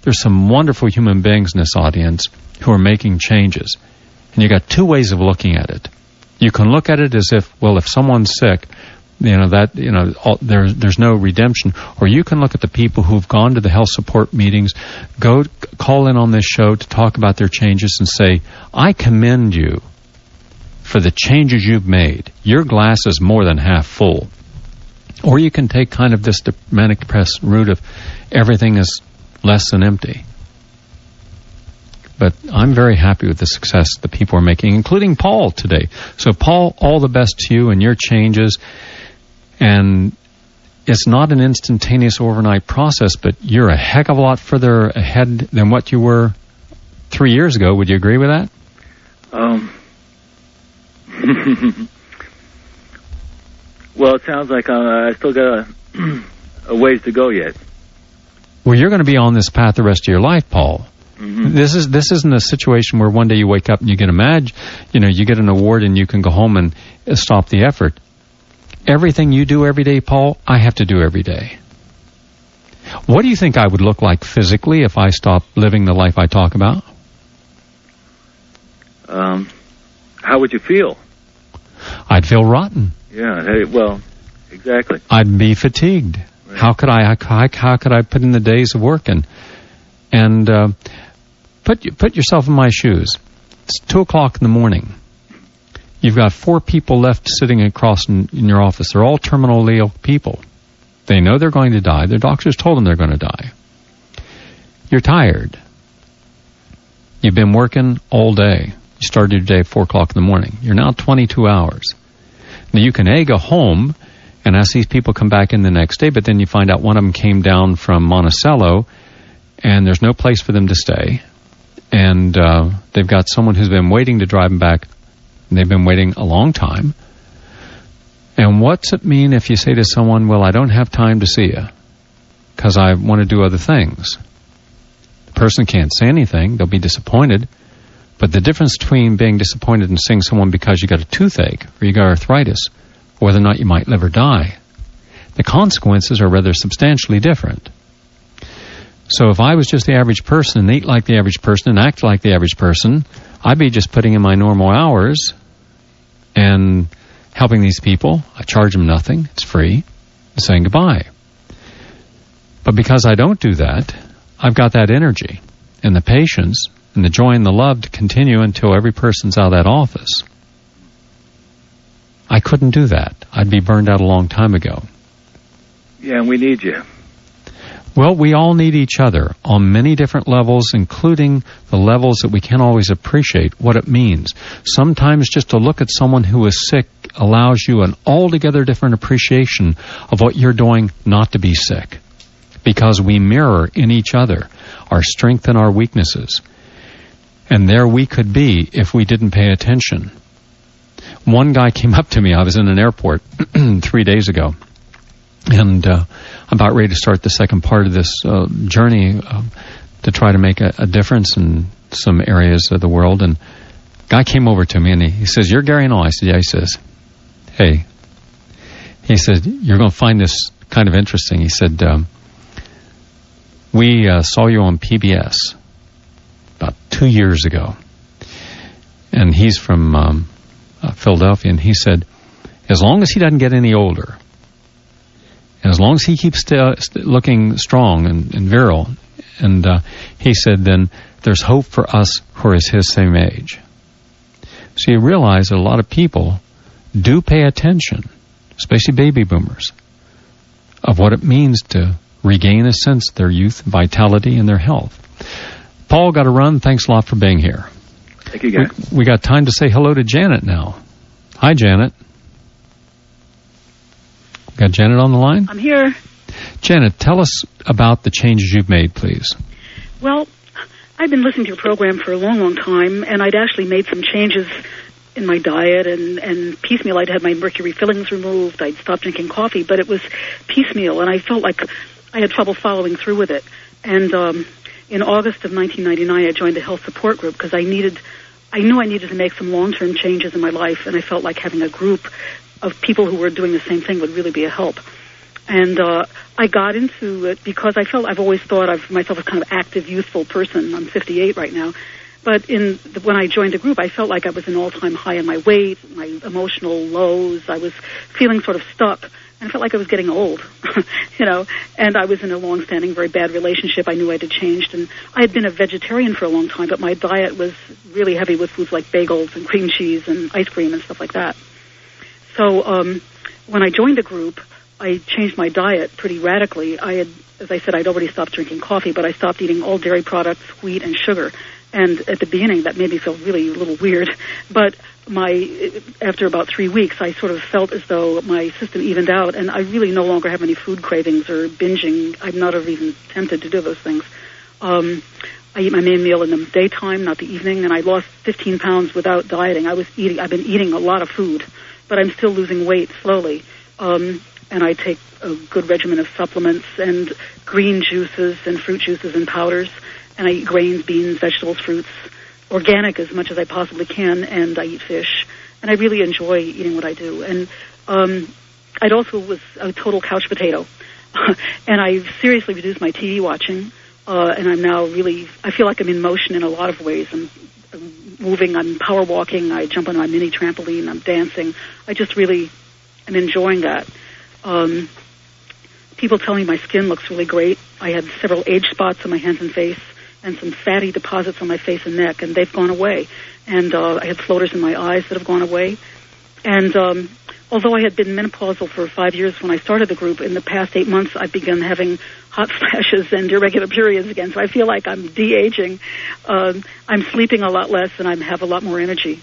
S2: there's some wonderful human beings in this audience who are making changes. And you got two ways of looking at it. You can look at it as if, well, if someone's sick, you know, that, you know, all, there, there's no redemption. Or you can look at the people who've gone to the health support meetings, go call in on this show to talk about their changes and say, I commend you for the changes you've made. Your glass is more than half full. Or you can take kind of this manic depressed route of everything is less than empty. But I'm very happy with the success the people are making, including Paul today. So, Paul, all the best to you and your changes. And it's not an instantaneous overnight process, but you're a heck of a lot further ahead than what you were three years ago. Would you agree with that?
S5: Um. Well, it sounds like uh, I still got a, a ways to go yet.
S2: Well, you're going to be on this path the rest of your life, Paul. Mm-hmm. This is this isn't a situation where one day you wake up and you get a mad, you know, you get an award and you can go home and stop the effort. Everything you do every day, Paul, I have to do every day. What do you think I would look like physically if I stopped living the life I talk about?
S5: Um, how would you feel?
S2: I'd feel rotten.
S5: Yeah. Hey, well, exactly.
S2: I'd be fatigued. Right. How could I? How, how could I put in the days of work and and uh, put put yourself in my shoes? It's two o'clock in the morning. You've got four people left sitting across in, in your office. They're all terminally ill people. They know they're going to die. Their doctors told them they're going to die. You're tired. You've been working all day. You started your day at four o'clock in the morning. You're now twenty-two hours. Now, you can A, go home and ask these people come back in the next day, but then you find out one of them came down from Monticello, and there's no place for them to stay. And uh, they've got someone who's been waiting to drive them back. And they've been waiting a long time. And what's it mean if you say to someone, well, I don't have time to see you because I want to do other things? The person can't say anything. They'll be disappointed. But the difference between being disappointed and seeing someone because you got a toothache or you got arthritis, or whether or not you might live or die, the consequences are rather substantially different. So if I was just the average person and ate like the average person and act like the average person, I'd be just putting in my normal hours and helping these people. I charge them nothing. It's free. And saying goodbye. But because I don't do that, I've got that energy and the patience and the joy and the love to continue until every person's out of that office. I couldn't do that. I'd be burned out a long time ago.
S5: Yeah, and we need you.
S2: Well, we all need each other on many different levels, including the levels that we can't always appreciate what it means. Sometimes just to look at someone who is sick allows you an altogether different appreciation of what you're doing not to be sick. Because we mirror in each other our strength and our weaknesses. And there we could be if we didn't pay attention. One guy came up to me. I was in an airport three days ago. And uh, I'm about ready to start the second part of this uh, journey uh, to try to make a, a difference in some areas of the world. And a guy came over to me and he, he says, "You're Gary Null." I said, "Yeah." He says, "Hey." He said, "You're going to find this kind of interesting." He said, um, we uh, saw you on P B S about two years ago. And he's from um, uh, Philadelphia. And he said, as long as he doesn't get any older, and as long as he keeps st- st- looking strong and, and virile, and uh, he said, then there's hope for us who are his same age. So you realize that a lot of people do pay attention, especially baby boomers, of what it means to regain a sense of their youth, vitality, and their health. Paul, got to run. Thanks a lot for being here.
S5: Thank you, guys.
S2: We, we got time to say hello to Janet now. Hi, Janet. Got Janet on the line?
S6: I'm here.
S2: Janet, tell us about the changes you've made, please.
S6: Well, I've been listening to your program for a long, long time, and I'd actually made some changes in my diet, and, and piecemeal. I'd had my mercury fillings removed. I'd stopped drinking coffee, but it was piecemeal, and I felt like I had trouble following through with it. And um, in August of nineteen ninety-nine, I joined a health support group because I needed, I knew I needed to make some long-term changes in my life, and I felt like having a group of people who were doing the same thing would really be a help. And uh, I got into it because I felt I've always thought of myself as kind of active, youthful person. I'm fifty-eight right now. But in the, when I joined the group, I felt like I was an all-time high in my weight, my emotional lows. I was feeling sort of stuck. And I felt like I was getting old, you know, and I was in a long-standing, very bad relationship. I knew I had changed, and I had been a vegetarian for a long time, but my diet was really heavy with foods like bagels and cream cheese and ice cream and stuff like that. So um, when I joined the group, I changed my diet pretty radically. I had, as I said, I'd already stopped drinking coffee, but I stopped eating all dairy products, wheat, and sugar. And at the beginning, that made me feel really a little weird. But my after about three weeks, I sort of felt as though my system evened out, and I really no longer have any food cravings or binging. I'm not even tempted to do those things. Um, I eat my main meal in the daytime, not the evening, and I lost fifteen pounds without dieting. I was eating. I've been eating a lot of food, but I'm still losing weight slowly. Um, and I take a good regimen of supplements and green juices and fruit juices and powders. And I eat grains, beans, vegetables, fruits, organic as much as I possibly can, and I eat fish. And I really enjoy eating what I do. And um, I also was a total couch potato. And I've seriously reduced my T V watching, uh, and I'm now really, I feel like I'm in motion in a lot of ways. I'm, I'm moving, I'm power walking, I jump on my mini trampoline, I'm dancing. I just really am enjoying that. Um, people tell me my skin looks really great. I had several age spots on my hands and face, and some fatty deposits on my face and neck, and they've gone away. And uh, I had floaters in my eyes that have gone away. And um, although I had been menopausal for five years when I started the group, in the past eight months I've begun having hot flashes and irregular periods again. So I feel like I'm de-aging. Um, I'm sleeping a lot less, and I have a lot more energy.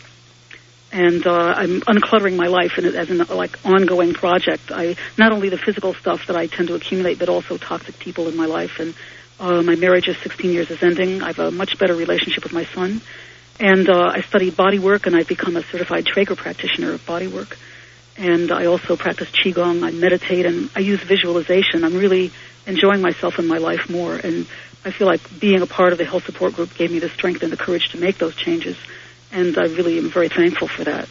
S6: And uh, I'm uncluttering my life in, as an like ongoing project. I not only the physical stuff that I tend to accumulate, but also toxic people in my life. And Uh, my marriage is sixteen years is ending. I have a much better relationship with my son. And uh, I studied body work, and I've become a certified Traeger practitioner of body work. And I also practice Qigong. I meditate, and I use visualization. I'm really enjoying myself in my life more. And I feel like being a part of the health support group gave me the strength and the courage to make those changes. And I really am very thankful for that.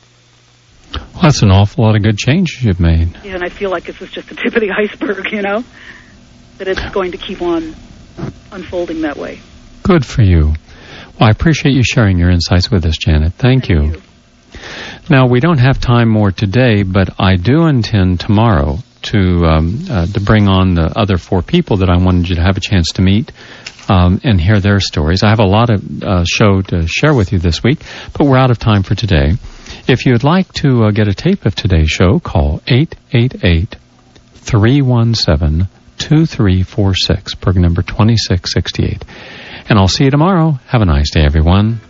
S2: Well, that's an awful lot of good changes you've made.
S6: Yeah, and I feel like this is just the tip of the iceberg, you know? That it's going to keep on unfolding that way.
S2: Good for you. Well, I appreciate you sharing your insights with us, Janet. Thank, Thank you. you. Now, we don't have time more today, but I do intend tomorrow to um, uh, to bring on the other four people that I wanted you to have a chance to meet um, and hear their stories. I have a lot of uh, show to share with you this week, but we're out of time for today. If you'd like to uh, get a tape of today's show, call eight eight eight, three one seven, two three four six, program number twenty-six sixty-eight. And I'll see you tomorrow. Have a nice day, everyone.